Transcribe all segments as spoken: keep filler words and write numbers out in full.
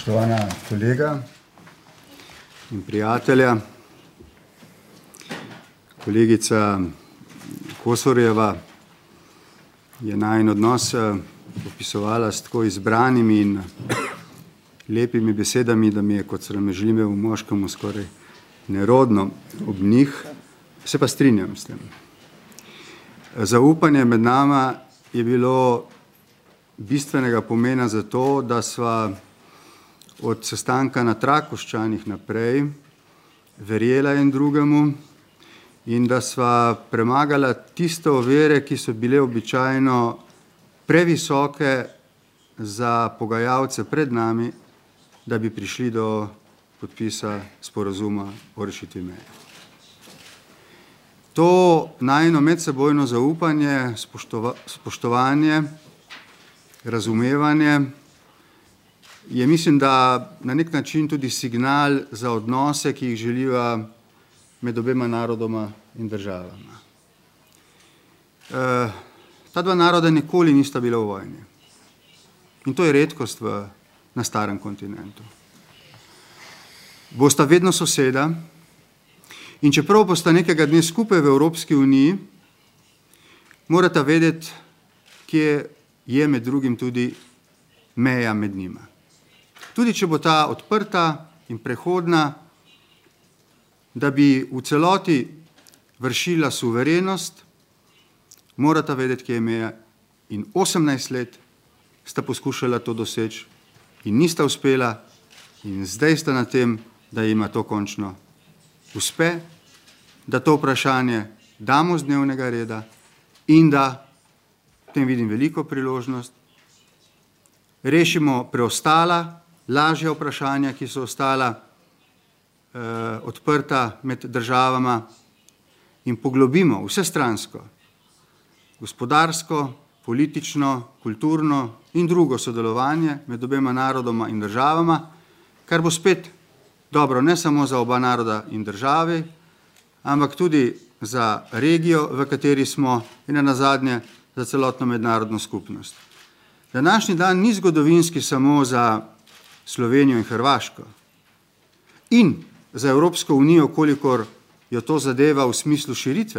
Spoštovana kolega in prijatelja, kolegica Kosorjeva je najin odnos opisovala s tako izbranimi in lepimi besedami, da mi je kot sramežljivemu moškemu skoraj nerodno ob njih, se pa strinjam s tem. Zaupanje med nama je bilo bistvenega pomena za to, da sva od sestanka na Trakoščanih naprej verjela en drugemu in da sva premagala tiste ovire, ki so bile običajno previsoke za pogajalce pred nami, da bi prišli do podpisa sporazuma o rešitvi meje. To najino medsebojno zaupanje, spoštova, spoštovanje, razumevanje je, mislim, da na nek način tudi signal za odnose, ki jih želiva med obema narodoma in državama. E, ta dva naroda nikoli nista bila v vojni. In to je redkost v, na starem kontinentu. Bosta vedno soseda in čeprav bosta nekega dne skupaj v Evropski uniji, morata vedeti, kje je med drugim tudi meja med njima. Tudi če bo ta odprta in prehodna, da bi v celoti vršila suverenost, morata vedeti, kje je meja, in osemnajst let sta poskušala to doseči in nista uspela in zdaj sta na tem, da jima to končno uspe, da to vprašanje damo z dnevnega reda in da, v tem vidim veliko priložnost, rešimo preostala lažja vprašanja, ki so ostala eh, odprta med državama in poglobimo vsestransko, gospodarsko, politično, kulturno in drugo sodelovanje med obema narodoma in državama, kar bo spet dobro ne samo za oba naroda in državi, ampak tudi za regijo, v kateri smo, in nazadnje za celotno mednarodno skupnost. Današnji dan ni zgodovinski samo za Slovenijo in Hrvaško in za Evropsko unijo, kolikor jo to zadeva v smislu širitve.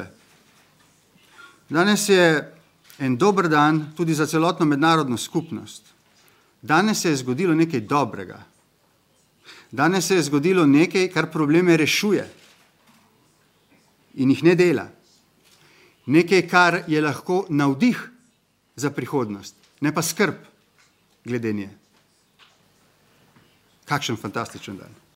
Danes je en dober dan tudi za celotno mednarodno skupnost. Danes se je zgodilo nekaj dobrega. Danes se je zgodilo nekaj, kar probleme rešuje in jih ne dela. Nekaj, kar je lahko navdih za prihodnost, ne pa skrb glede nje. Kakšen fantastičen dan.